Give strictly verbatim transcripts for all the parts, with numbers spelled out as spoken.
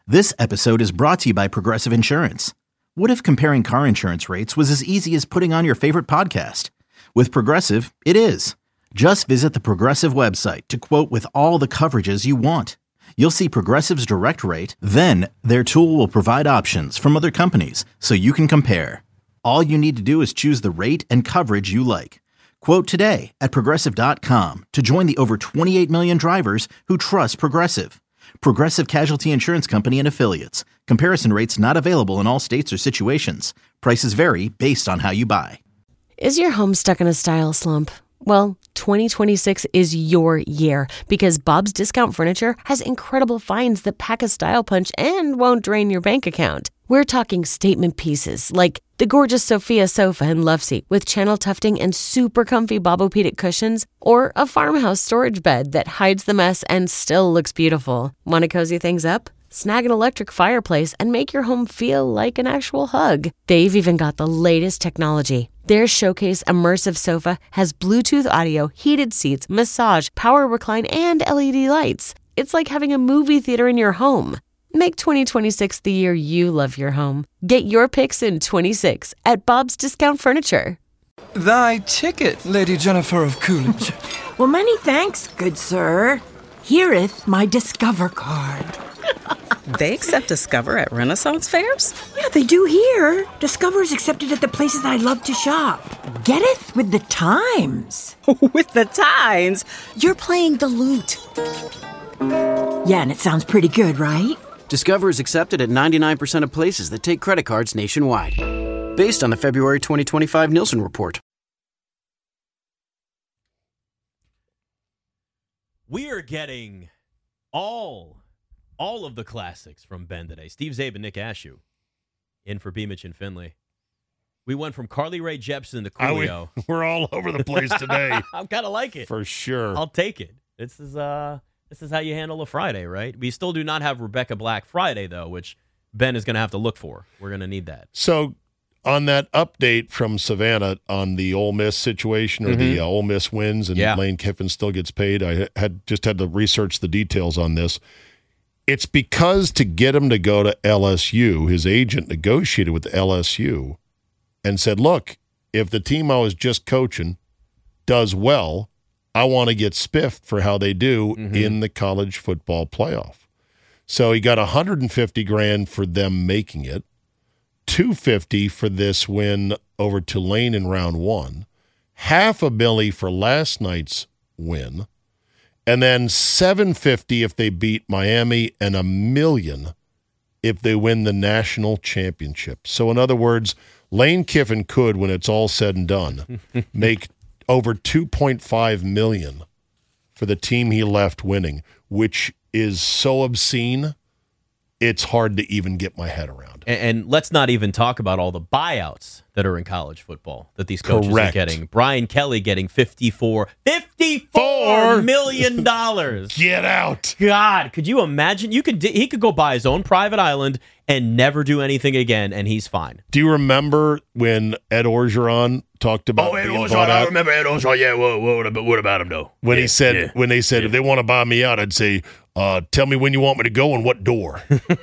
This episode is brought to you by Progressive Insurance. What if comparing car insurance rates was as easy as putting on your favorite podcast? With Progressive, it is. Just visit the Progressive website to quote with all the coverages you want. You'll see Progressive's direct rate, then their tool will provide options from other companies so you can compare. All you need to do is choose the rate and coverage you like. Quote today at progressive dot com to join the over twenty-eight million drivers who trust Progressive. Progressive Casualty Insurance Company and Affiliates. Comparison rates not available in all states or situations. Prices vary based on how you buy. Is your home stuck in a style slump? Well, twenty twenty-six is your year because Bob's Discount Furniture has incredible finds that pack a style punch and won't drain your bank account. We're talking statement pieces like the gorgeous Sophia sofa and love seat with channel tufting and super comfy Bobopedic cushions, or a farmhouse storage bed that hides the mess and still looks beautiful. Want to cozy things up? Snag an electric fireplace and make your home feel like an actual hug. They've even got the latest technology. Their Showcase Immersive Sofa has Bluetooth audio, heated seats, massage, power recline, and L E D lights. It's like having a movie theater in your home. Make twenty twenty-six the year you love your home. Get your picks in twenty-six at Bob's Discount Furniture. Thy ticket, Lady Jennifer of Coolidge. Well, many thanks, good sir. Hereeth my Discover card. They accept Discover at Renaissance fairs? Yeah, they do here. Discover is accepted at the places I love to shop. Getteth with the times. With the times? You're playing the lute. Yeah, and it sounds pretty good, right? Discover is accepted at ninety-nine percent of places that take credit cards nationwide. Based on the February twenty twenty-five Nielsen report. We are getting all, all of the classics from Ben today. Steve Zabe and Nick Ashew in for Beamich and Finley. We went from Carly Rae Jepsen to Coolio. I, we, we're all over the place today. I kind of like it. For sure. I'll take it. This is uh, this is how you handle a Friday, right? We still do not have Rebecca Black Friday, though, which Ben is going to have to look for. We're going to need that. So on that update from Savannah on the Ole Miss situation or mm-hmm. the uh, Ole Miss wins and yeah. Lane Kiffin still gets paid, I had just had to research the details on this. It's because to get him to go to L S U, his agent negotiated with L S U and said, look, if the team I was just coaching does well, I want to get spiffed for how they do mm-hmm. in the college football playoff. So he got one hundred fifty grand for them making it, two hundred fifty for this win over Tulane in round one, half a milli for last night's win, and then seven hundred fifty if they beat Miami and a million if they win the national championship. So in other words, Lane Kiffin could, when it's all said and done, make over two point five million dollars for the team he left winning, which is so obscene, it's hard to even get my head around. And, and let's not even talk about all the buyouts that are in college football that these coaches Correct. are getting. Brian Kelly getting fifty-four, fifty-four million dollars. Get out. God, could you imagine? You could He could go buy his own private island and never do anything again, and he's fine. Do you remember when Ed Orgeron talked about Oh, Ed being Orgeron, bought I out? remember Ed Orgeron. Yeah, what, what, about, what about him, though? When yeah, he said, yeah. when they said, yeah. if they want to buy me out, I'd say, uh, tell me when you want me to go and what door.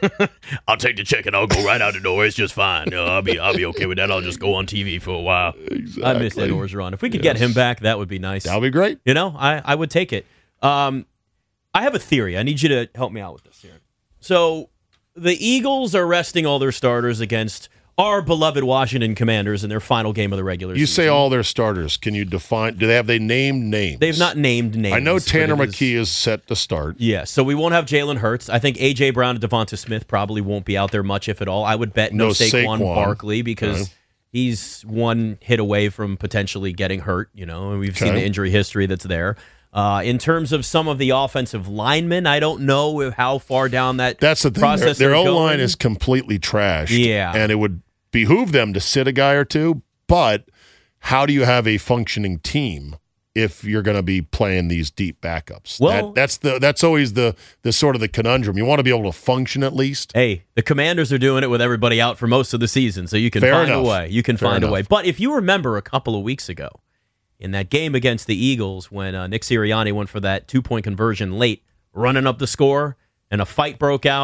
I'll take the check and I'll go right out the door. It's just fine. You know, I'll be I'll be okay with that. I'll just go on T V for a while. Exactly. I miss Ed Orgeron. If we could Yes. get him back, that would be nice. That would be great. You know, I, I would take it. Um, I have a theory. I need you to help me out with this here. So the Eagles are resting all their starters against our beloved Washington Commanders in their final game of the regular You season. say all their starters. Can you define? Do they have they named names? They've not named names. I know Tanner but it is- McKee is set to start. Yeah, so we won't have Jalen Hurts. I think A J. Brown and Devonta Smith probably won't be out there much, if at all. I would bet no, No Saquon, Saquon. Barkley because Okay. he's one hit away from potentially getting hurt, you know, and we've seen Okay. the injury history that's there. Uh, in terms of some of the offensive linemen, I don't know if how far down that That's the thing. process Their, their they're O-line going. is completely trashed. Yeah. And it would behoove them to sit a guy or two, but how do you have a functioning team if you're going to be playing these deep backups? Well- that, that's the that's always the the sort of the conundrum. You want to be able to function at least. Hey, the Commanders are doing it with everybody out for most of the season, so you can Fair find enough. a way. You can Fair find a enough. way. But if you remember a couple of weeks ago, in that game against the Eagles, when uh, Nick Sirianni went for that two-point conversion late, running up the score, and a fight broke out,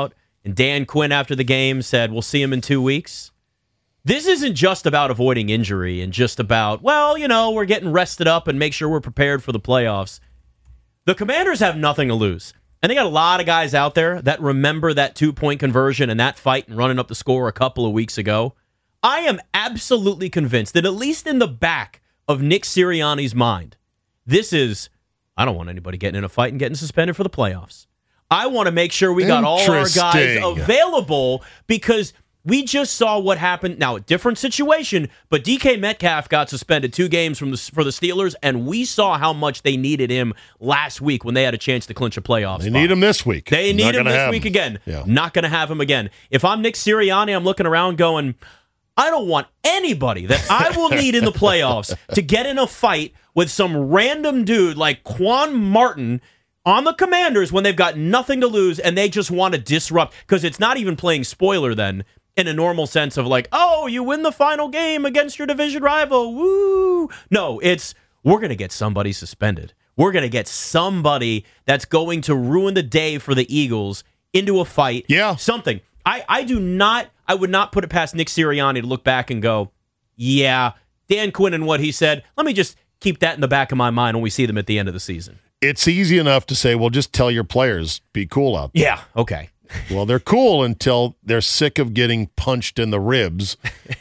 And Dan Quinn, after the game, said, we'll see him in two weeks. This isn't just about avoiding injury and just about, well, you know, we're getting rested up and make sure we're prepared for the playoffs. The Commanders have nothing to lose. And they got a lot of guys out there that remember that two-point conversion and that fight and running up the score a couple of weeks ago. I am absolutely convinced that at least in the back of Nick Sirianni's mind, this is, I don't want anybody getting in a fight and getting suspended for the playoffs. I want to make sure we got all our guys available because we just saw what happened. Now, a different situation, but D K Metcalf got suspended two games from the, for the Steelers, and we saw how much they needed him last week when they had a chance to clinch a playoff They spot. need him this week. They need Not him gonna this have week him. again. Yeah. Not going to have him again. If I'm Nick Sirianni, I'm looking around going, I don't want anybody that I will need in the playoffs to get in a fight with some random dude like Quan Martin on the Commanders when they've got nothing to lose and they just want to disrupt, because it's not even playing spoiler then in a normal sense of like, oh, you win the final game against your division rival. Woo. No, it's we're going to get somebody suspended. We're going to get somebody that's going to ruin the day for the Eagles into a fight. Yeah. Something. I, I do not, I would not put it past Nick Sirianni to look back and go, yeah, Dan Quinn and what he said, let me just keep that in the back of my mind when we see them at the end of the season. It's easy enough to say, well, just tell your players, be cool out there. Yeah, okay. Well, they're cool until they're sick of getting punched in the ribs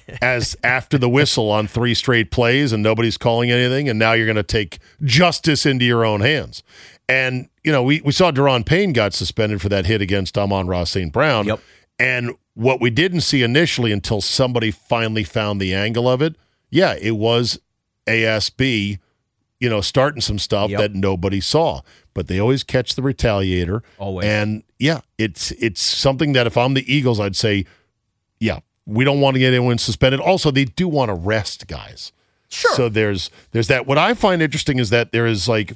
as after the whistle on three straight plays and nobody's calling anything, and now you're going to take justice into your own hands. And, you know, we, we saw Daron Payne got suspended for that hit against Amon-Ra Saint Brown. Yep. And what we didn't see initially until somebody finally found the angle of it, yeah, it was A S B, you know, starting some stuff Yep. that nobody saw. But they always catch the retaliator. Always. And, yeah, it's it's something that if I'm the Eagles, I'd say, yeah, we don't want to get anyone suspended. Also, they do want to rest guys. Sure. So there's there's that. What I find interesting is that there is, like,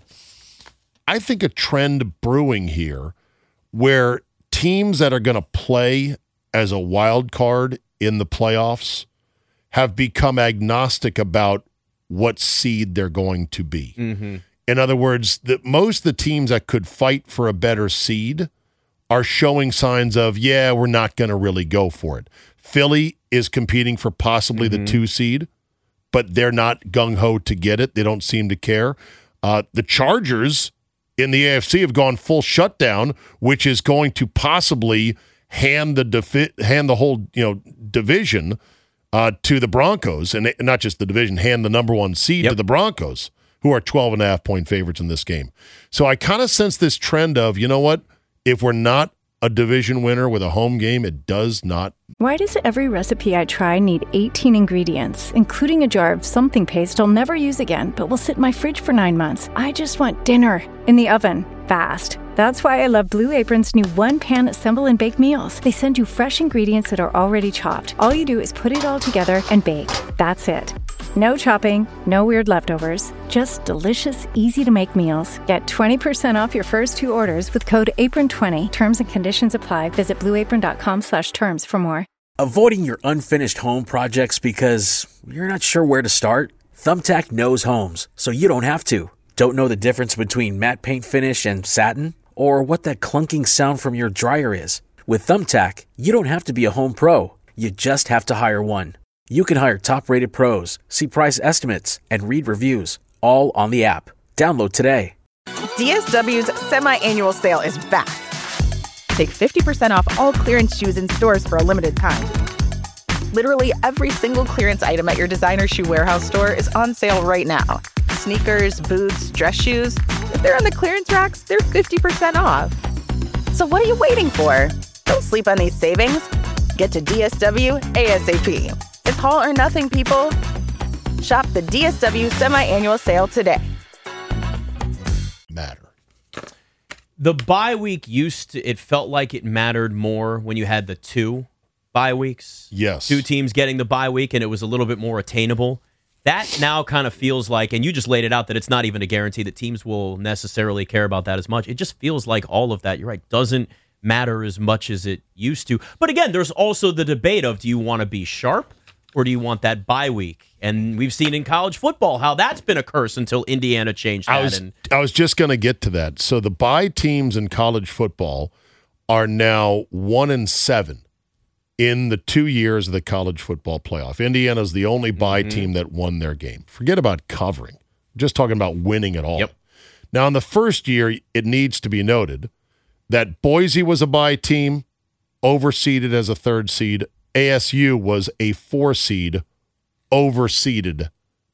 I think a trend brewing here where teams that are going to play as a wild card in the playoffs have become agnostic about what seed they're going to be. Mm-hmm. In other words, the, most of the teams that could fight for a better seed are showing signs of, yeah, we're not going to really go for it. Philly is competing for possibly Mm-hmm. the two seed, but they're not gung-ho to get it. They don't seem to care. Uh, the Chargers in the A F C have gone full shutdown, which is going to possibly hand the defi- hand the whole you know division uh, to the Broncos, and not just the division, hand the number one seed Yep. to the Broncos, who are twelve and a half point favorites in this game. So I kind of sense this trend of, you know what, if we're not a division winner with a home game, it does not. Why does every recipe I try need eighteen ingredients, including a jar of something paste I'll never use again, but will sit in my fridge for nine months? I just want dinner in the oven, fast. That's why I love Blue Apron's new one-pan assemble and bake meals. They send you fresh ingredients that are already chopped. All you do is put it all together and bake. That's it. No chopping, no weird leftovers, just delicious, easy-to-make meals. Get twenty percent off your first two orders with code apron twenty. Terms and conditions apply. Visit blueapron.com slash terms for more. Avoiding your unfinished home projects because you're not sure where to start? Thumbtack knows homes, so you don't have to. Don't know the difference between matte paint finish and satin? Or what that clunking sound from your dryer is? With Thumbtack, you don't have to be a home pro. You just have to hire one. You can hire top-rated pros, see price estimates, and read reviews, all on the app. Download today. D S W's semi-annual sale is back. Take fifty percent off all clearance shoes in stores for a limited time. Literally every single clearance item at your designer shoe warehouse store is on sale right now. Sneakers, boots, dress shoes. If they're on the clearance racks, they're fifty percent off. So what are you waiting for? Don't sleep on these savings. Get to D S W ASAP. It's haul or nothing, people. Shop the D S W semi-annual sale today. Matter. The bye week used to, it felt like it mattered more when you had the two bye weeks. Yes. Two teams getting the bye week, and it was a little bit more attainable. That now kind of feels like, and you just laid it out, that it's not even a guarantee that teams will necessarily care about that as much. It just feels like all of that, you're right, doesn't matter as much as it used to. But again, there's also the debate of, do you want to be sharp or do you want that bye week? And we've seen in college football how that's been a curse until Indiana changed that. I was, and I was just going to get to that. So the bye teams in college football are now one and seven in the two years of the college football playoff. Indiana's the only bye mm-hmm. team that won their game. Forget about covering. I'm just talking about winning it all. Yep. Now, in the first year, it needs to be noted that Boise was a bye team, overseeded as a third seed. A S U was a four seed, overseeded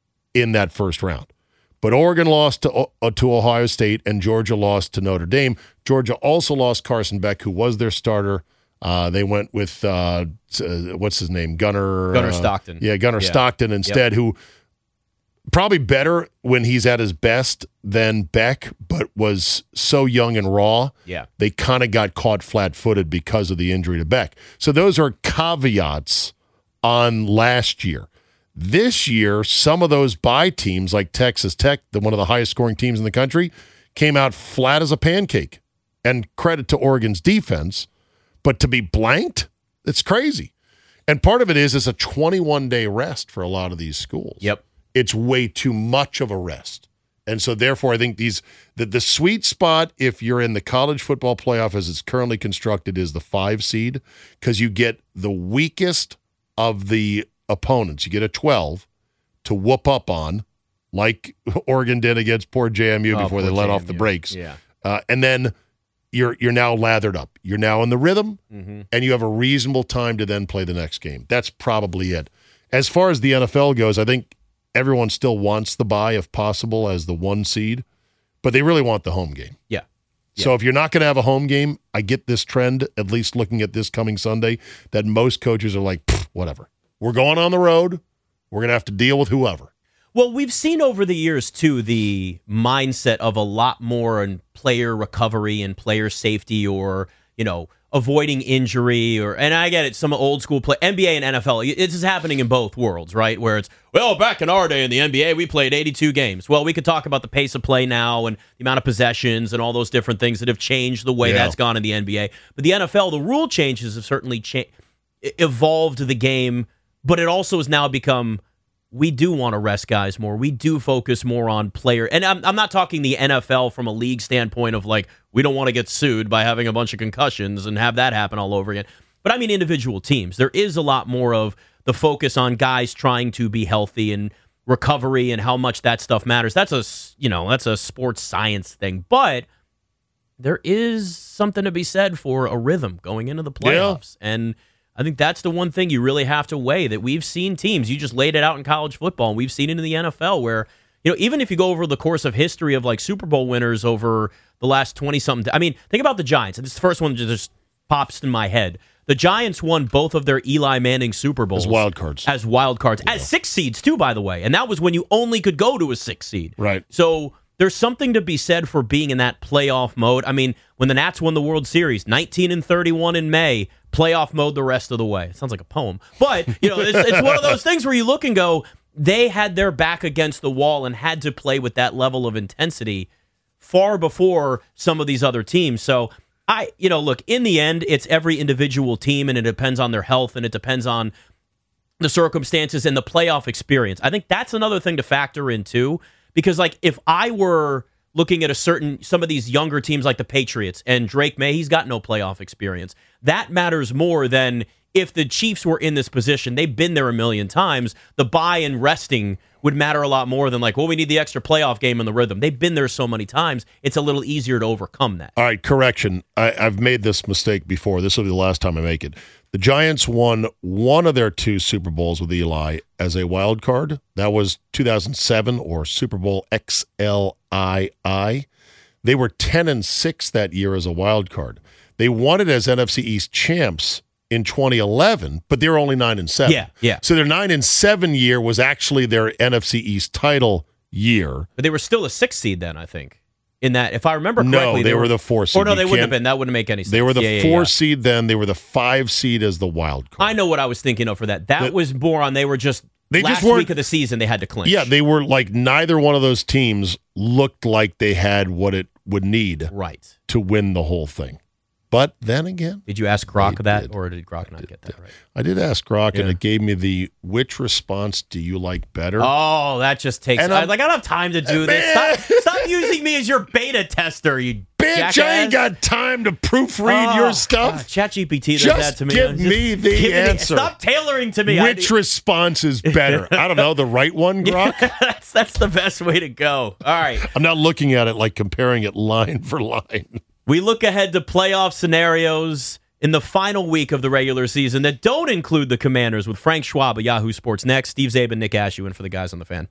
in that first round. But Oregon lost to, uh, to Ohio State, and Georgia lost to Notre Dame. Georgia also lost Carson Beck, who was their starter. Uh, they went with, uh, uh, what's his name? Gunnar. Gunnar uh, Stockton. Yeah, Gunnar yeah. Stockton instead, yep. who probably better when he's at his best than Beck, but was so young and raw. Yeah. They kind of got caught flat-footed because of the injury to Beck. So those are caveats on last year. This year, some of those bye teams, like Texas Tech, the one of the highest-scoring teams in the country, came out flat as a pancake. And credit to Oregon's defense, but to be blanked, it's crazy. And part of it is it's a twenty-one day rest for a lot of these schools. Yep. It's way too much of a rest. And so, therefore, I think these the, the sweet spot, if you're in the college football playoff as it's currently constructed, is the five seed, because you get the weakest of the opponents. You get a twelve to whoop up on, like Oregon did against poor J M U oh, before they let J M U. off the brakes. Yeah. Uh, and then you're you're now lathered up. You're now in the rhythm, mm-hmm. and you have a reasonable time to then play the next game. That's probably it. As far as the N F L goes, I think everyone still wants the bye, if possible, as the one seed, but they really want the home game. Yeah. yeah. So if you're not going to have a home game, I get this trend, at least looking at this coming Sunday, that most coaches are like, whatever. We're going on the road. We're going to have to deal with whoever. Well, we've seen over the years, too, the mindset of a lot more in player recovery and player safety, or, you know, avoiding injury, or, and I get it, some old school play, N B A and N F L, this is happening in both worlds, right? Where it's, well, back in our day in the N B A, we played eighty-two games. Well, we could talk about the pace of play now and the amount of possessions and all those different things that have changed the way yeah. that's gone in the N B A. But the N F L, the rule changes have certainly cha- evolved the game, but it also has now become, we do want to rest guys more. We do focus more on player. And I'm, I'm not talking the N F L from a league standpoint of like, we don't want to get sued by having a bunch of concussions and have that happen all over again. But I mean individual teams. There is a lot more of the focus on guys trying to be healthy and recovery and how much that stuff matters. That's a, you know, that's a sports science thing. But there is something to be said for a rhythm going into the playoffs. Yeah. And I think that's the one thing you really have to weigh, that we've seen teams, you just laid it out in college football, and we've seen it in the N F L where, you know, even if you go over the course of history of like Super Bowl winners over the last twenty-something, I mean, think about the Giants. And this is the first one that just pops in my head. The Giants won both of their Eli Manning Super Bowls. As wild cards. As wild cards. Yeah. As six seeds, too, by the way. And that was when you only could go to a six seed. Right. So there's something to be said for being in that playoff mode. I mean, when the Nats won the World Series, nineteen and thirty-one in May, playoff mode the rest of the way. It sounds like a poem. But, you know, it's, it's one of those things where you look and go, they had their back against the wall and had to play with that level of intensity far before some of these other teams. So, I, you know, look, in the end, it's every individual team, and it depends on their health, and it depends on the circumstances and the playoff experience. I think that's another thing to factor in, too, because, like, if I were looking at a certain, some of these younger teams like the Patriots and Drake May, he's got no playoff experience. That matters more than if the Chiefs were in this position. They've been there a million times. The bye and resting would matter a lot more than like, well, we need the extra playoff game in the rhythm. They've been there so many times. It's a little easier to overcome that. All right, correction. I, I've made this mistake before. This will be the last time I make it. The Giants won one of their two Super Bowls with Eli as a wild card. That was two thousand seven, or Super Bowl X L I I. They were ten and six that year as a wild card. They won it as N F C East champs in twenty eleven, but they were only nine and seven. Yeah, yeah. So their nine and seven year was actually their N F C East title year. But they were still a six seed then, I think. In that, if I remember correctly, no, they, they were, were the four seed. Or no, they you wouldn't have been. That wouldn't make any sense. They were the yeah, four yeah, yeah. seed then. They were the five seed as the wild card. I know what I was thinking of for that. That the, was more on. They were just they last just week of the season. They had to clinch. Yeah, they were like neither one of those teams looked like they had what it would need right to win the whole thing. But then again, did you ask Gronk that, did. or did Gronk not did, get that right? I did ask Gronk, yeah. and it gave me the which response do you like better? Oh, that just takes. And I, like I don't have time to do man. this. Stop, stop Stop using me as your beta tester, you Bitch, jackass. I ain't got time to proofread oh, your stuff. God, ChatGPT does Just that to me. give Just me the give answer. Me, stop tailoring to me. Which I, response is better? I don't know. The right one, Grok? that's, that's the best way to go. All right. I'm not looking at it like comparing it line for line. We look ahead to playoff scenarios in the final week of the regular season that don't include the Commanders with Frank Schwab of Yahoo Sports next. Steve Zabin, Nick Ashew in for the guys on the Fan.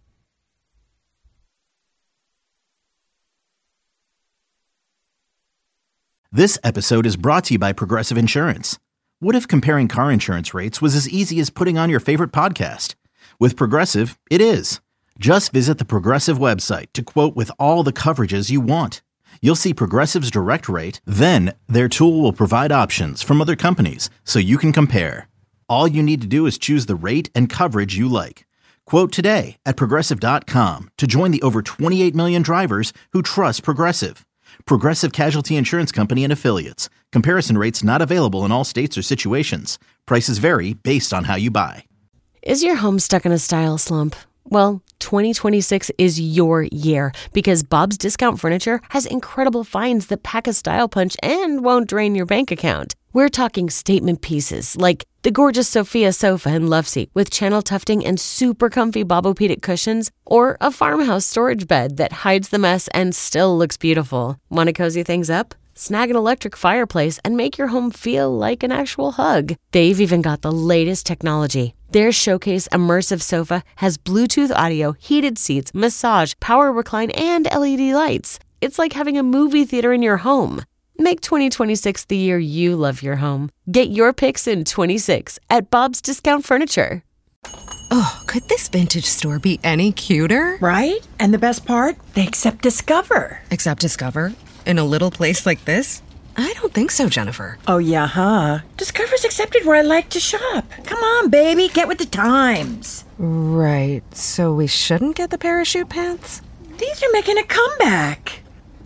This episode is brought to you by Progressive Insurance. What if comparing car insurance rates was as easy as putting on your favorite podcast? With Progressive, it is. Just visit the Progressive website to quote with all the coverages you want. You'll see Progressive's direct rate, then their tool will provide options from other companies so you can compare. All you need to do is choose the rate and coverage you like. Quote today at Progressive dot com to join the over twenty-eight million drivers who trust Progressive. Progressive Casualty Insurance Company and Affiliates. Comparison rates not available in all states or situations. Prices vary based on how you buy. Is your home stuck in a style slump? Well, twenty twenty-six is your year because Bob's Discount Furniture has incredible finds that pack a style punch and won't drain your bank account. We're talking statement pieces like the gorgeous Sophia sofa and love seat with channel tufting and super comfy Bobopedic cushions, or a farmhouse storage bed that hides the mess and still looks beautiful. Want to cozy things up? Snag an electric fireplace and make your home feel like an actual hug. They've even got the latest technology. Their Showcase Immersive Sofa has Bluetooth audio, heated seats, massage, power recline, and L E D lights. It's like having a movie theater in your home. Make twenty twenty-six the year you love your home. Get your picks in twenty-six at Bob's Discount Furniture. Oh, could this vintage store be any cuter? Right? And the best part? They accept Discover. Accept Discover? In a little place like this? I don't think so, Jennifer. Oh, yeah, huh? Discover's accepted where I like to shop. Come on, baby, get with the times. Right, so we shouldn't get the parachute pants? These are making a comeback.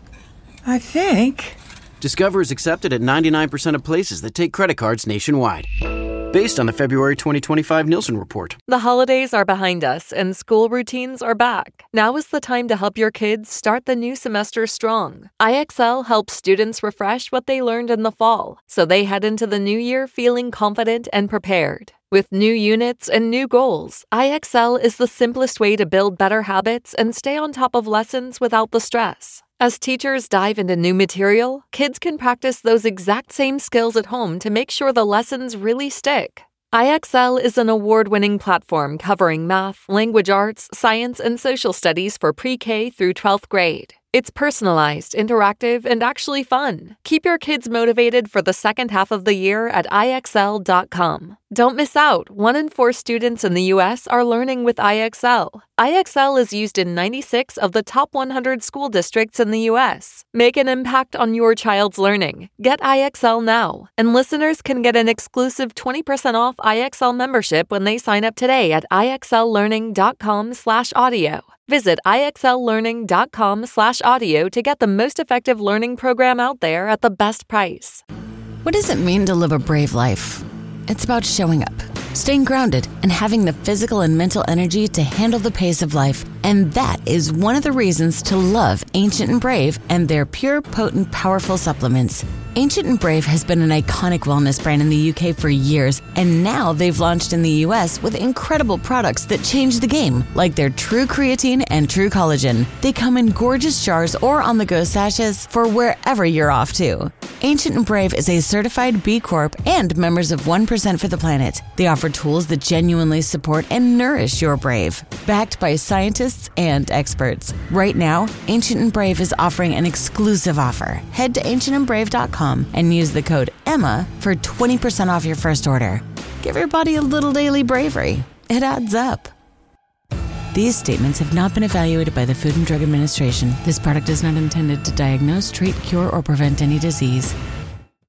I think. Discover is accepted at ninety-nine percent of places that take credit cards nationwide. Based on the February twenty twenty-five Nielsen report. The holidays are behind us and school routines are back. Now is the time to help your kids start the new semester strong. I X L helps students refresh what they learned in the fall, so they head into the new year feeling confident and prepared. With new units and new goals, I X L is the simplest way to build better habits and stay on top of lessons without the stress. As teachers dive into new material, kids can practice those exact same skills at home to make sure the lessons really stick. I X L is an award-winning platform covering math, language arts, science, and social studies for pre-K through twelfth grade. It's personalized, interactive, and actually fun. Keep your kids motivated for the second half of the year at I X L dot com. Don't miss out. One in four students in the U S are learning with I X L. I X L is used in ninety-six of the top one hundred school districts in the U S. Make an impact on your child's learning. Get I X L now. And listeners can get an exclusive twenty percent off I X L membership when they sign up today at I X L learning dot com slash audio. Visit I X L learning dot com slash audio to get the most effective learning program out there at the best price. What does it mean to live a brave life? It's about showing up, staying grounded, and having the physical and mental energy to handle the pace of life. And that is one of the reasons to love Ancient and Brave and their pure, potent, powerful supplements. Ancient and Brave has been an iconic wellness brand in the U K for years, and now they've launched in the U S with incredible products that change the game, like their True Creatine and True Collagen. They come in gorgeous jars or on-the-go sachets for wherever you're off to. Ancient and Brave is a certified B Corp and members of one percent for the Planet. They offer tools that genuinely support and nourish your brave, backed by scientists and experts. Right now, Ancient and Brave is offering an exclusive offer. Head to ancient and brave dot com and use the code EMMA for twenty percent off your first order. Give your body a little daily bravery. It adds up. These statements have not been evaluated by the Food and Drug Administration. This product is not intended to diagnose, treat, cure, or prevent any disease.